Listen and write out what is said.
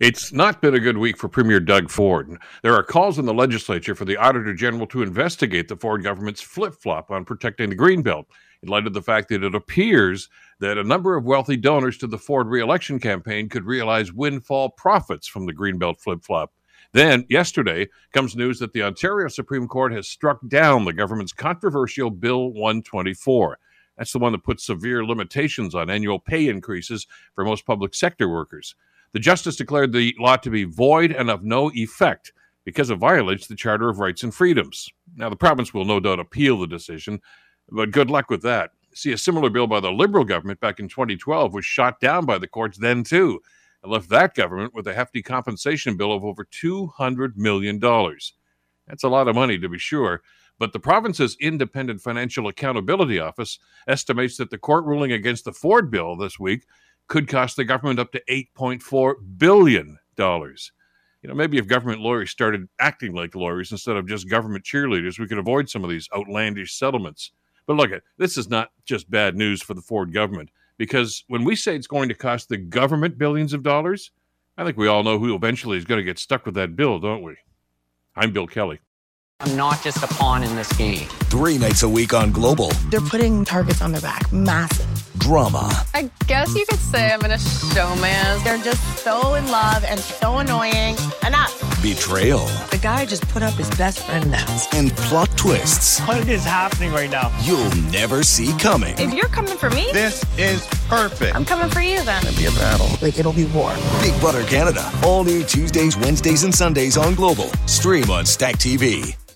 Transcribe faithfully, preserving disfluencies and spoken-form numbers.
It's not been a good week for Premier Doug Ford. There are calls in the legislature for the Auditor General to investigate the Ford government's flip-flop on protecting the Greenbelt, in light of the fact that it appears that a number of wealthy donors to the Ford re-election campaign could realize windfall profits from the Greenbelt flip-flop. Then, yesterday, comes news that the Ontario Supreme Court has struck down the government's controversial Bill one twenty-four. That's the one that puts severe limitations on annual pay increases for most public sector workers. The justice declared the law to be void and of no effect because it violates the Charter of Rights and Freedoms. Now, the province will no doubt appeal the decision, but good luck with that. See, a similar bill by the Liberal government back in twenty twelve was shot down by the courts then, too, and left that government with a hefty compensation bill of over two hundred million dollars. That's a lot of money, to be sure, but the province's Independent Financial Accountability Office estimates that the court ruling against the Ford bill this week could cost the government up to eight point four billion dollars. You know, maybe if government lawyers started acting like lawyers instead of just government cheerleaders, we could avoid some of these outlandish settlements. But look, this is not just bad news for the Ford government, because when we say it's going to cost the government billions of dollars, I think we all know who eventually is going to get stuck with that bill, don't we? I'm Bill Kelly. I'm not just a pawn in this game. Three nights a week on Global. They're putting targets on their back. Massive. Drama. I guess you could say I'm in a showman. They're just so in love and so annoying. Enough. Betrayal. The guy just put up his best friend now. And plot twists. What is happening right now? You'll never see coming. If you're coming for me, this is perfect. I'm coming for you then. It'll be a battle. Like, it'll be war. Big Brother Canada. All new Tuesdays, Wednesdays, and Sundays on Global. Stream on Stack T V.